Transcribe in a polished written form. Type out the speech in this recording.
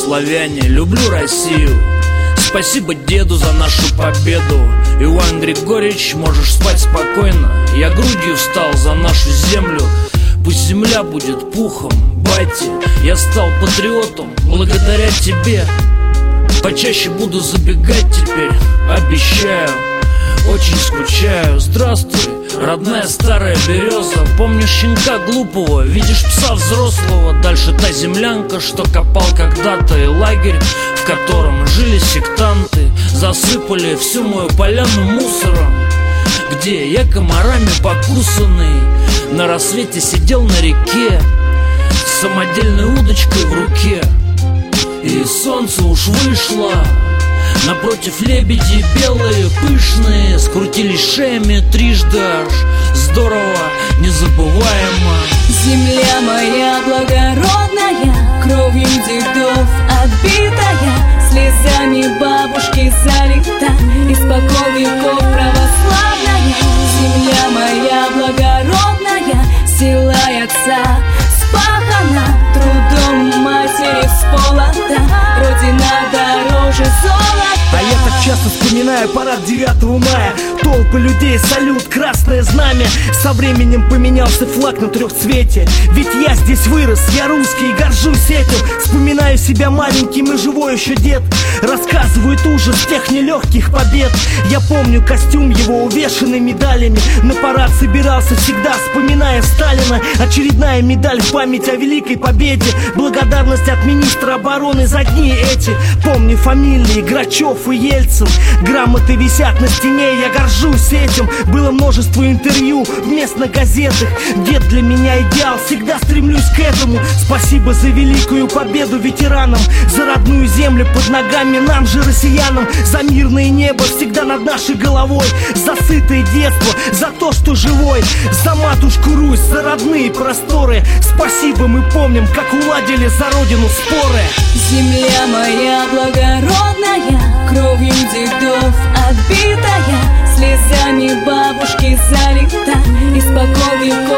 славяне, люблю Россию. Спасибо деду за нашу победу. Иван Григорьевич, можешь спать спокойно. Я грудью встал за нашу землю. Пусть земля будет пухом, батя. Я стал патриотом благодаря тебе. Почаще буду забегать теперь, обещаю. Очень скучаю. Здравствуй, родная старая береза. Помнишь щенка глупого, видишь пса взрослого. Дальше та землянка, что копал когда-то, и лагерь, в котором жили сектанты. Засыпали всю мою поляну мусором, где я комарами покусанный на рассвете сидел на реке с самодельной удочкой в руке. И солнце уж вышло, напротив лебеди белые, пышные, скрутились шеями трижды аж. Здорово, незабываемо. Земля моя благородная, кровью дедов отбитая, слезами бабушки залита, испокон веков православная. Земля моя благородная, силой отца спахана, трудом матери всполота, Родина дороже золота. А я так часто вспоминаю парад 9 мая. Толпы людей, салют, красное знамя. Со временем поменялся флаг на трехцвете. Ведь я здесь вырос, я русский и горжусь этим. Вспоминаю себя маленьким и живой еще дед. Рассказывает ужас тех нелегких побед. Я помню костюм его, увешанный медалями. На парад собирался всегда, вспоминая Сталина. Очередная медаль в память о великой победе. Благодарность от министра обороны за дни эти. Помню фамилии Грачев и Ельцин. Грамоты висят на стене, я горжусь этим. Было множество интервью в местных газетах. Дед для меня идеал, всегда стремлюсь к этому. Спасибо за великую победу ветеранам, за родную землю под ногами нам же, россиянам. За мирное небо всегда над нашей головой, за сытое детство, за то, что живой. За матушку Русь, за родные просторы. Спасибо, мы помним, как уладили за родину споры. Земля моя благородная, кровью дедов отбитая, слезами бабушки залита, испокон веков